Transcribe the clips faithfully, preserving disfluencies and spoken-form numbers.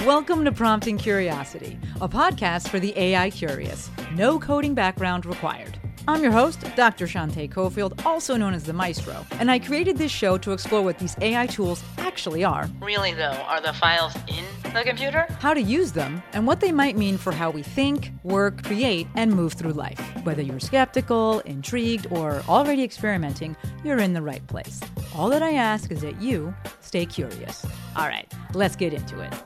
Welcome to Prompting Curiosity, a podcast for the A I curious. No coding background required. I'm your host, Doctor Shante Cofield, also known as the Maestro, and I created this show to explore what these A I tools actually are. Really though, are the files in the computer? How to use them, and what they might mean for how we think, work, create, and move through life. Whether you're skeptical, intrigued, or already experimenting, you're in the right place. All that I ask is that you stay curious. All right, let's get into it.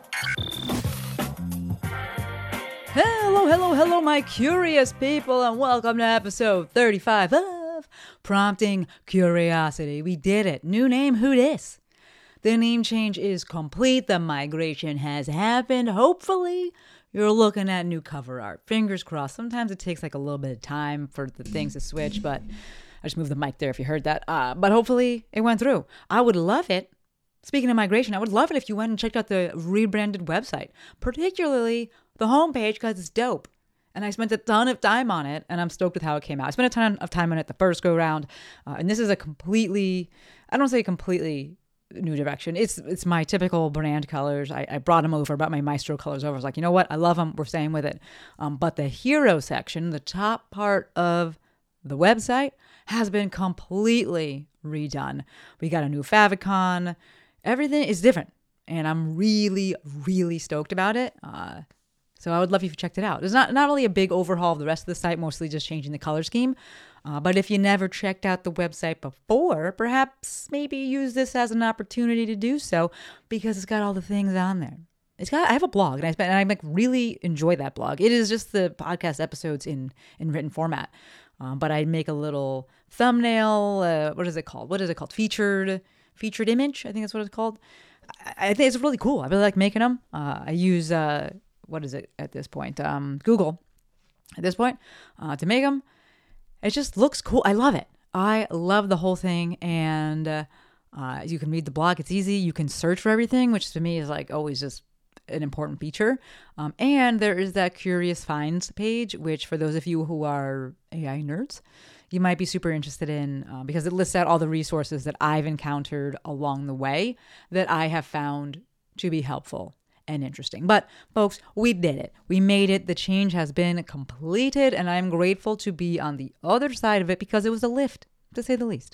Hello, hello, hello, my curious people, and welcome to episode thirty-five of Prompting Curiosity. We did it. New name, who dis? The name change is complete. The migration has happened. Hopefully, you're looking at new cover art. Fingers crossed. Sometimes it takes like a little bit of time for the things to switch, but I just moved the mic there if you heard that. Uh, but hopefully, it went through. I would love it. Speaking of migration, I would love it if you went and checked out the rebranded website, particularly the homepage, because it's dope. And I spent a ton of time on it, and I'm stoked with how it came out. I spent a ton of time on it the first go round, uh, and this is a completely, I don't say completely new direction. It's it's my typical brand colors. I, I brought them over, brought my Maestro colors over. I was like, you know what? I love them. We're staying with it. Um, but the hero section, the top part of the website, has been completely redone. We got a new favicon. Everything is different, and I'm really, really stoked about it. Uh, so I would love if you checked it out. It's not, not really a big overhaul of the rest of the site, mostly just changing the color scheme. Uh, but if you never checked out the website before, perhaps maybe use this as an opportunity to do so, because it's got all the things on there. It's got. I have a blog, and I spent, and I like really enjoy that blog. It is just the podcast episodes in in written format, um, but I make a little thumbnail. Uh, what is it called? What is it called? Featured. Featured image, I think that's what it's called. I, I think it's really cool. I really like making them. Uh, I use, uh, what is it at this point? Um, Google at this point uh, to make them. It just looks cool. I love it. I love the whole thing. And uh, uh, you can read the blog. It's easy. You can search for everything, which to me is like always just an important feature. Um, and there is that Curious Finds page, which for those of you who are A I nerds, you might be super interested in uh, because it lists out all the resources that I've encountered along the way that I have found to be helpful and interesting. But folks, we did it. We made it. The change has been completed, and I'm grateful to be on the other side of it because it was a lift, to say the least.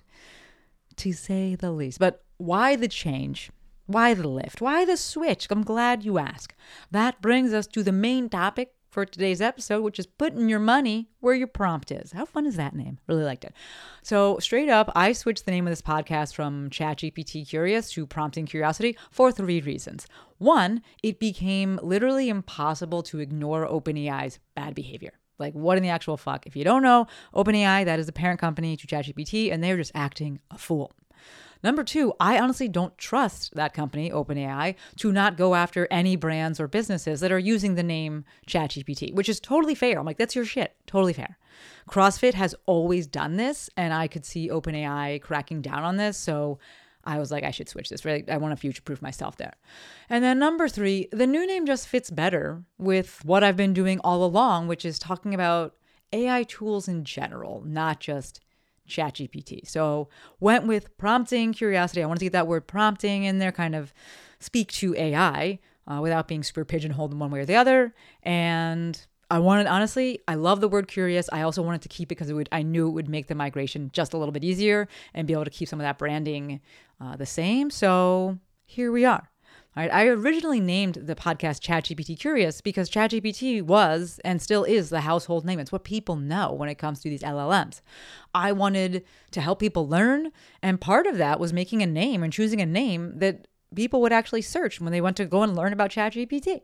To say the least. But why the change? Why the lift? Why the switch? I'm glad you asked. That brings us to the main topic for today's episode, which is putting your money where your prompt is. How fun is that name? Really liked it. So straight up, I switched the name of this podcast from ChatGPT Curious to Prompting Curiosity for three reasons. One, it became literally impossible to ignore OpenAI's bad behavior. Like, what in the actual fuck? If you don't know, OpenAI, that is the parent company to ChatGPT, and they're just acting a fool. Number two, I honestly don't trust that company, OpenAI, to not go after any brands or businesses that are using the name ChatGPT, which is totally fair. I'm like, that's your shit. Totally fair. CrossFit has always done this, and I could see OpenAI cracking down on this. So I was like, I should switch this. Right? I want to future-proof myself there. And then number three, the new name just fits better with what I've been doing all along, which is talking about A I tools in general, not just ChatGPT. So went with Prompting Curiosity. I wanted to get that word prompting in there, kind of speak to A I uh, without being super pigeonholed in one way or the other. And I wanted, honestly, I love the word curious. I also wanted to keep it because it would, I knew it would make the migration just a little bit easier and be able to keep some of that branding uh, the same. So here we are. All right, I originally named the podcast ChatGPT Curious because ChatGPT was and still is the household name. It's what people know when it comes to these L L Ms. I wanted to help people learn, and part of that was making a name and choosing a name that people would actually search when they went to go and learn about ChatGPT.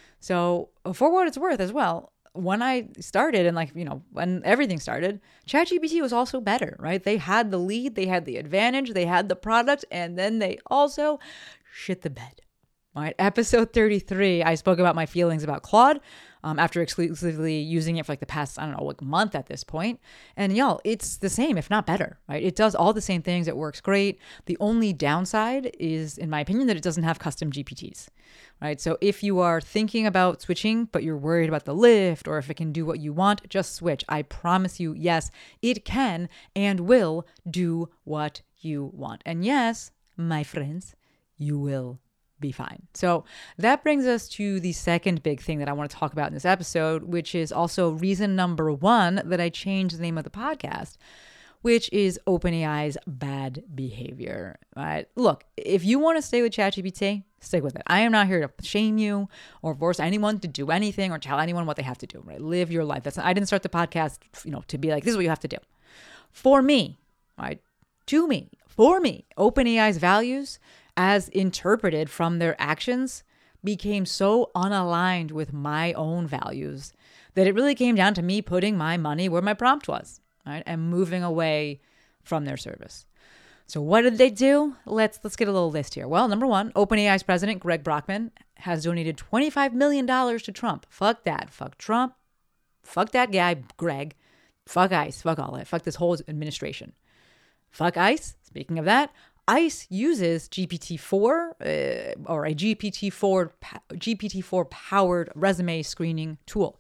So for what it's worth as well, when I started and like, you know, when everything started, ChatGPT was also better, right? They had the lead, they had the advantage, they had the product, and then they also shit the bed. All right, episode thirty-three, I spoke about my feelings about Claude um, after exclusively using it for like the past, I don't know, like month at this point. And y'all, it's the same, if not better, right? It does all the same things. It works great. The only downside is, in my opinion, that it doesn't have custom G P Ts, right? So if you are thinking about switching, but you're worried about the lift or if it can do what you want, just switch. I promise you, yes, it can and will do what you want. And yes, my friends, you will be fine. So that brings us to the second big thing that I want to talk about in this episode, which is also reason number one that I changed the name of the podcast, which is OpenAI's bad behavior. Right? Look, if you want to stay with ChatGPT, stick with it. I am not here to shame you or force anyone to do anything or tell anyone what they have to do. Right? Live your life. That's I didn't start the podcast, you know, to be like, this is what you have to do. For me, right? To me, for me, OpenAI's values, as interpreted from their actions, became so unaligned with my own values that it really came down to me putting my money where my prompt was, right? And moving away from their service. So what did they do? Let's let's get a little list here. Well, number one, OpenAI's president, Greg Brockman, has donated twenty-five million dollars to Trump. Fuck that. Fuck Trump. Fuck that guy, Greg. Fuck ICE. Fuck all that. Fuck this whole administration. Fuck ICE. Speaking of that, ICE uses G P T four uh, or a G P T four G P T four powered resume screening tool.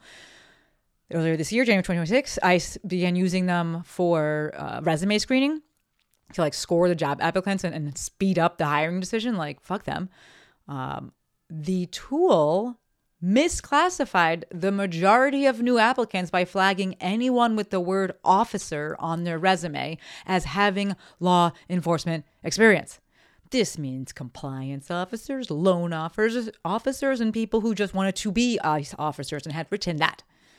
Earlier this year, January twenty twenty-six, ICE began using them for uh, resume screening to like score the job applicants and, and speed up the hiring decision. Like, fuck them. Um, the tool misclassified the majority of new applicants by flagging anyone with the word officer on their resume as having law enforcement experience. This means compliance officers, loan officers, officers, and people who just wanted to be ICE officers and had written that.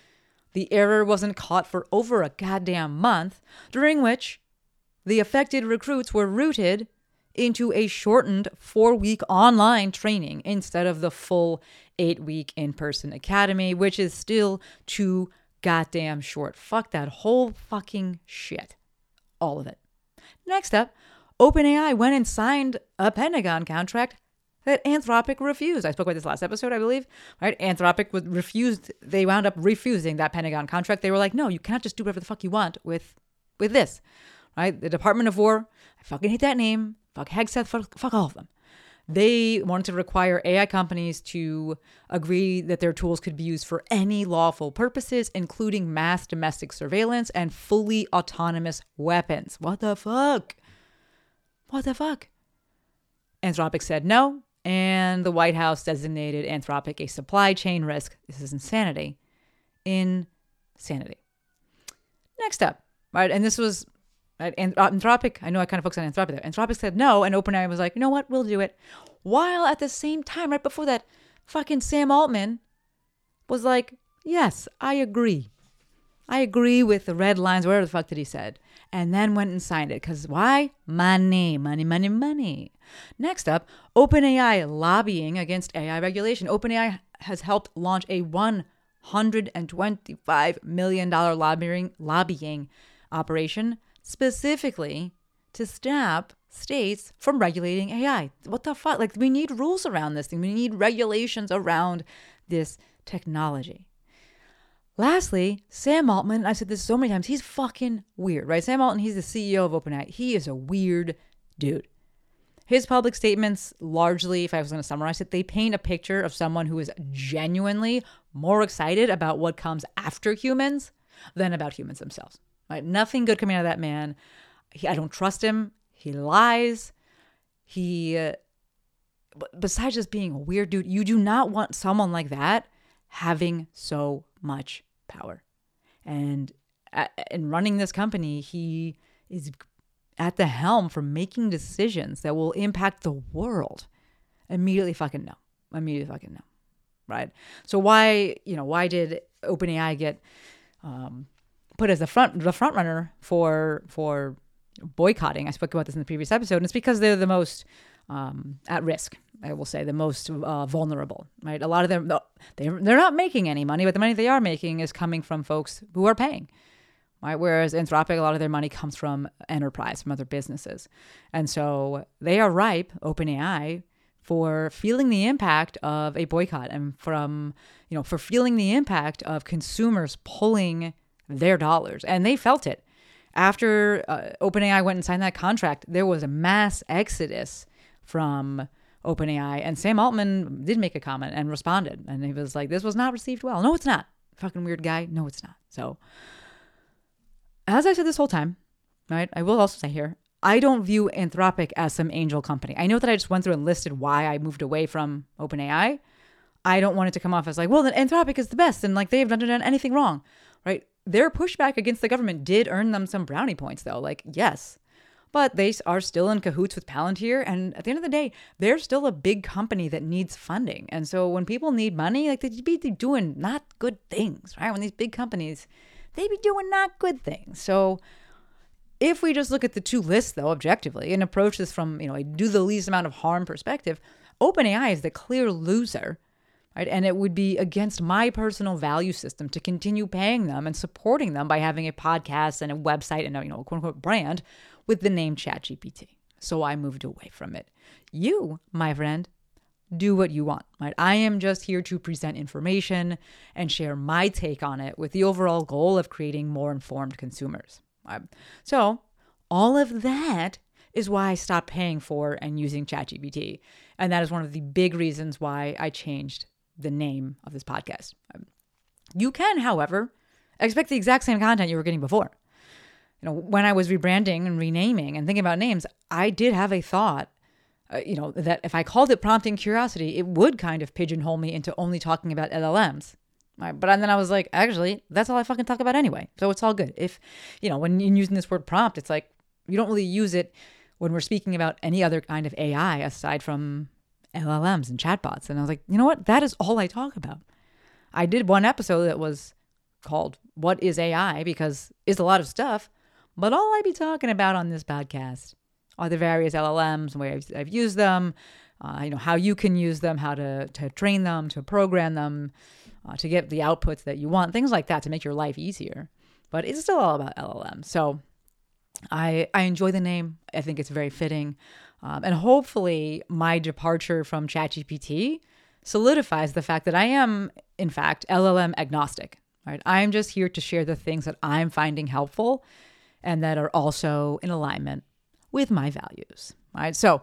The error wasn't caught for over a goddamn month, during which the affected recruits were routed into a shortened four-week online training instead of the full eight-week in-person academy, which is still too goddamn short. Fuck that whole fucking shit. All of it. Next up, OpenAI went and signed a Pentagon contract that Anthropic refused. I spoke about this last episode, I believe. Right? Anthropic was refused. They wound up refusing that Pentagon contract. They were like, no, you can't just do whatever the fuck you want with, with this. Right? The Department of War, I fucking hate that name. Fuck Hegseth, fuck, fuck all of them. They wanted to require A I companies to agree that their tools could be used for any lawful purposes, including mass domestic surveillance and fully autonomous weapons. What the fuck? What the fuck? Anthropic said no, and the White House designated Anthropic a supply chain risk. This is insanity. Insanity. Next up, right, and this was... Right? And Anthropic, I know I kind of focused on Anthropic there. Anthropic said no, and OpenAI was like, you know what, we'll do it. While at the same time, right before that, fucking Sam Altman was like, yes, I agree. I agree with the red lines, whatever the fuck that he said. And then went and signed it. Because why? Money, money, money, money. Next up, OpenAI lobbying against A I regulation. OpenAI has helped launch a one hundred twenty-five million dollars lobbying, lobbying operation specifically to stop states from regulating A I. What the fuck? Like, we need rules around this thing. We need regulations around this technology. Lastly, Sam Altman, I've said this so many times, he's fucking weird, right? Sam Altman, he's the C E O of OpenAI. He is a weird dude. His public statements, largely, if I was going to summarize it, they paint a picture of someone who is genuinely more excited about what comes after humans than about humans themselves. Right? Nothing good coming out of that man. He, I don't trust him. He lies. He, uh, besides just being a weird dude, you do not want someone like that having so much power. And uh, in running this company, he is at the helm for making decisions that will impact the world. Immediately fucking no. Immediately fucking no. Right? So why, you know, why did OpenAI get... Um, put as the front the front runner for for boycotting? I spoke about this in the previous episode, and it's because they're the most um, at risk. I will say the most uh, vulnerable. Right, a lot of them they they're not making any money, but the money they are making is coming from folks who are paying. Right, whereas Anthropic, a lot of their money comes from enterprise, from other businesses, and so they are ripe, OpenAI, for feeling the impact of a boycott, and from you know for feeling the impact of consumers pulling their dollars. And they felt it. After uh, OpenAI went and signed that contract, there was a mass exodus from OpenAI. And Sam Altman did make a comment and responded. And he was like, this was not received well. No, it's not. Fucking weird guy. No, it's not. So, as I said this whole time, right, I will also say here, I don't view Anthropic as some angel company. I know that I just went through and listed why I moved away from OpenAI. I don't want it to come off as like, well, then Anthropic is the best and like they've not done anything wrong, right? Their pushback against the government did earn them some brownie points though. Like, yes, but they are still in cahoots with Palantir. And at the end of the day, they're still a big company that needs funding. And so when people need money, like they'd be doing not good things, right? When these big companies, they be doing not good things. So if we just look at the two lists though, objectively, and approach this from, you know, a do the least amount of harm perspective, OpenAI is the clear loser. Right? And it would be against my personal value system to continue paying them and supporting them by having a podcast and a website and a, you know, quote unquote brand with the name ChatGPT. So I moved away from it. You, my friend, do what you want. Right? I am just here to present information and share my take on it with the overall goal of creating more informed consumers. Right? So all of that is why I stopped paying for and using ChatGPT. And that is one of the big reasons why I changed the name of this podcast. You can, however, expect the exact same content you were getting before. You know, when I was rebranding and renaming and thinking about names, I did have a thought, uh, you know, that if I called it Prompting Curiosity, it would kind of pigeonhole me into only talking about L L Ms. Right? But then I was like, actually, that's all I fucking talk about anyway. So it's all good. If, you know, when you're using this word prompt, it's like, you don't really use it when we're speaking about any other kind of A I aside from L L Ms and chatbots. And I was like, you know what? That is all I talk about. I did one episode that was called What is A I? Because it's a lot of stuff. But all I be talking about on this podcast are the various L L Ms, where I've, I've used them, uh, you know, how you can use them, how to, to train them, to program them, uh, to get the outputs that you want, things like that to make your life easier. But it's still all about L L Ms. So I, I enjoy the name. I think it's very fitting. Um, and hopefully my departure from ChatGPT solidifies the fact that I am, in fact, L L M agnostic, right? I'm just here to share the things that I'm finding helpful and that are also in alignment with my values, right? So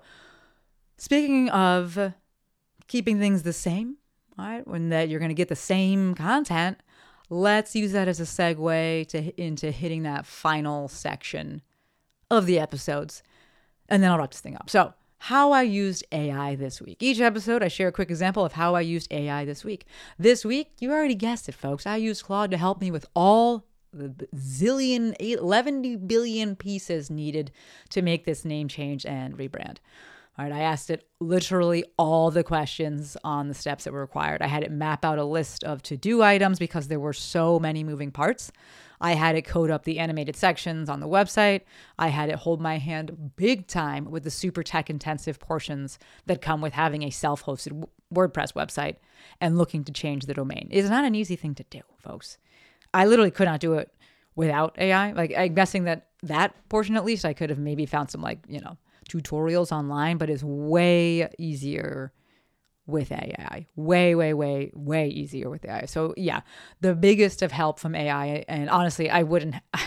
speaking of keeping things the same, right, when that you're going to get the same content, let's use that as a segue to into hitting that final section of the episodes. And then I'll wrap this thing up. So how I used A I this week. Each episode, I share a quick example of how I used A I this week. This week, you already guessed it, folks. I used Claude to help me with all the zillion, eleven billion pieces needed to make this name change and rebrand. All right, I asked it literally all the questions on the steps that were required. I had it map out a list of to-do items because there were so many moving parts. I had it code up the animated sections on the website. I had it hold my hand big time with the super tech intensive portions that come with having a self-hosted WordPress website and looking to change the domain. It's not an easy thing to do, folks. I literally could not do it without A I. Like, I'm guessing that that portion, at least, I could have maybe found some, like, you know, tutorials online, but it's way easier with A I. Way, way, way, way easier with A I. So yeah, the biggest of help from A I, and honestly, I wouldn't, I,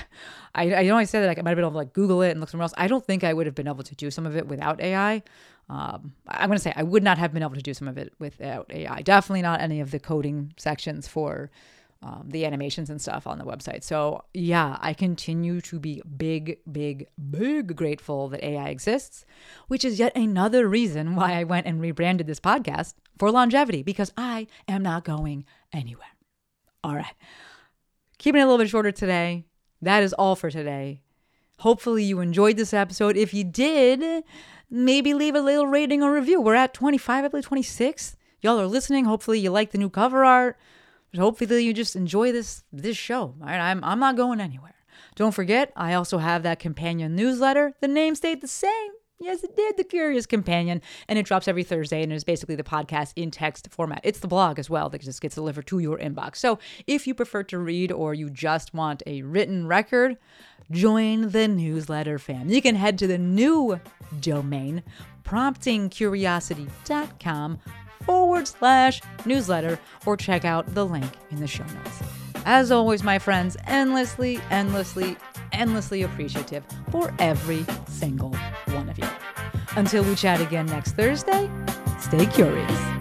I know I said that like, I might have been able to like Google it and look somewhere else. I don't think I would have been able to do some of it without A I. Um, I'm going to say I would not have been able to do some of it without A I. Definitely not any of the coding sections for Um, the animations and stuff on the website. So yeah, I continue to be big, big, big grateful that A I exists, which is yet another reason why I went and rebranded this podcast for longevity, because I am not going anywhere. All right. Keeping it a little bit shorter today. That is all for today. Hopefully you enjoyed this episode. If you did, maybe leave a little rating or review. We're at twenty-five, I believe twenty-six. Y'all are listening. Hopefully you like the new cover art. Hopefully you just enjoy this this show. All right? I'm I'm not going anywhere. Don't forget, I also have that companion newsletter. The name stayed the same. Yes, it did. The Curious Companion. And it drops every Thursday, and it's basically the podcast in text format. It's the blog as well that just gets delivered to your inbox. So if you prefer to read or you just want a written record, join the newsletter fam. You can head to the new domain, prompting curiosity dot com forward slash newsletter, or check out the link in the show notes. As always, my friends, endlessly, endlessly, endlessly appreciative for every single one of you. Until we chat again next Thursday, stay curious.